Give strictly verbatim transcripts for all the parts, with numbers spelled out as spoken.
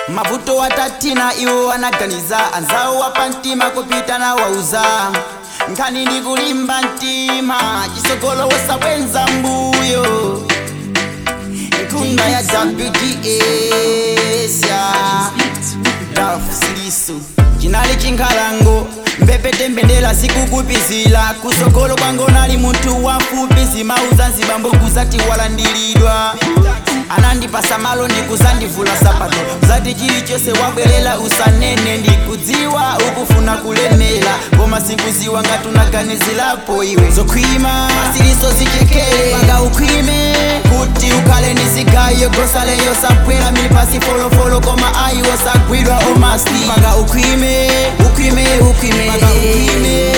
Mavuto watatina iwo wanaganiza anzao wapantima kupita na wauza nkani ndi kulimba ntima chisogolo wosabwenza mbuyo nkunda ya W D S ya Daf Silisu chinali chinkalango mbepete mbendela sikukupizila kusogolo kwango nali muntu wafupi zimauza nzibambo kuzati walandilidwa anandipasa malo ndikuzandivula sapato zati chili chose wabwelela usanene ndikudziwa ukufuna kulemela koma sikuziwa ngatunaganizilapo iwe zokhwima masiliso zichekele panga ukhwime kuti ukale ndizigayo grosaleyo sapwela milipasi folofolo koma ayiwo sagwidwa omasti panga ukhwime ukhwime ukhwime panga ukhwime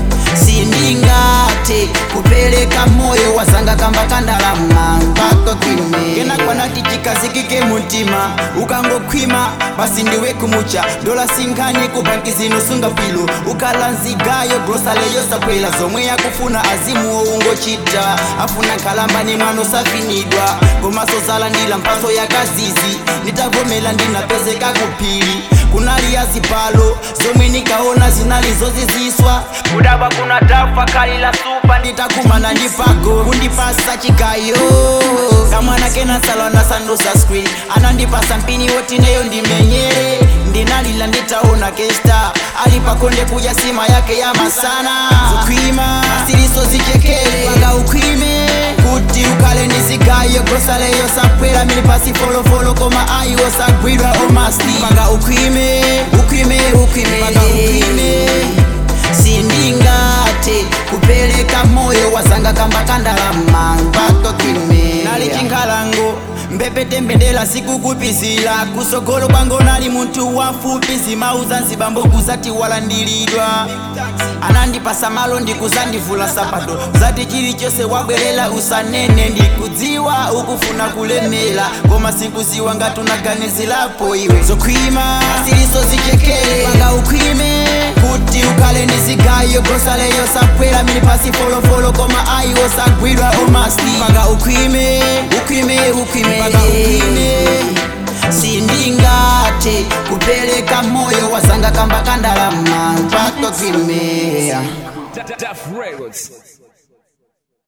sindingate kupeleka moyo wazanga kamba kandalama mpaka kwime kena kwanati chikazikike muntima ukangokhwima basi ndiwe kumucha dola sinkhani kubanki zino sunga pilo ukalanzigayo grosaleyo sapwela zomwe yakufuna azimuwo ungochita afuna nkhalamba ni mwano safinidwa komaso zalandila mphaso yakazizi nditavomela ndinapezeka kupili kunali yazipalo zomwe nikaona zinalizoziziswa kudaba kuna dafa kalila supa nditakumana ndipako kundipasa chikayo kamwana kena salona sandosa screen anandipasa mpini wotineyo ndimenyere ndinalila nditaona kesta alipakonde kuja sima yake ya masana zokhwima asiliso zichekele panga ukhwime kuti ukale ndizigayo grosaleyo sapwela milipasi folofolo koma ayiwo sagwidwa omasti panga ukhwime ukhwime ukhwime panga ukhwime sindingate kupeleka moyo wazanga kamba kandalama mpaka kwime nali chinkhalango mbepete mbendela sikukupizila kusogolo kwango nali muntu wafupi zimauza nzibambo kuzati walandilidwa anandipasa malo ndikuzandivula sapato zati chili chose wabwelela usanene ndikudziwa ukufuna kulemela koma sikuziwa ngatunaganizilapo iwe zokhwima asiliso zichekele panga ukhwime kuti ukale ndizigayo grosaleyo sapwela milipasi folofolo koma ayiwo sagwidwa omasti panga ukhwime ukhwime ukhwime panga ukhwime sindingate kupeleka moyo wazanga kamba kandalama mpaka kwime. Daf Records.